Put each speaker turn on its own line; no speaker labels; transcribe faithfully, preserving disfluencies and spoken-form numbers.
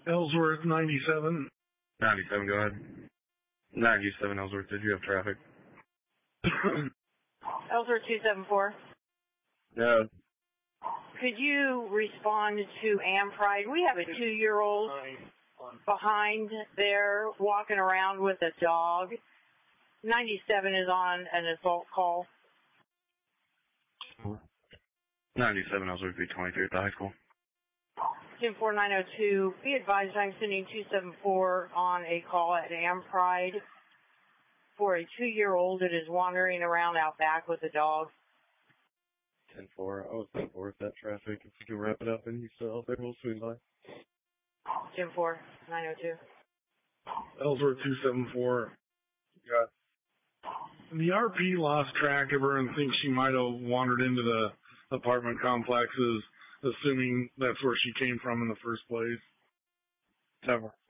Ellsworth, ninety-seven.
ninety-seven, go ahead. ninety-seven, Ellsworth, did you have traffic?
Ellsworth two seven four.
No.
Could you respond to Ampride? We have a two-year-old behind there walking around with a dog. ninety-seven is on an assault call.
ninety-seven, Ellsworth, B twenty-three at the high school.
ten four nine oh two, be advised I'm sending two seven four on a call at Ampride for a two-year-old that is wandering around out back with a dog.
ten four, I was ten four with that traffic. If you can wrap it up and you still out there, we'll swing by.
ten four nine oh two.
Ellsworth two seven four.
Yeah.
The R P lost track of her and thinks she might have wandered into the apartment complexes, assuming that's where she came from in the first place.
ten four.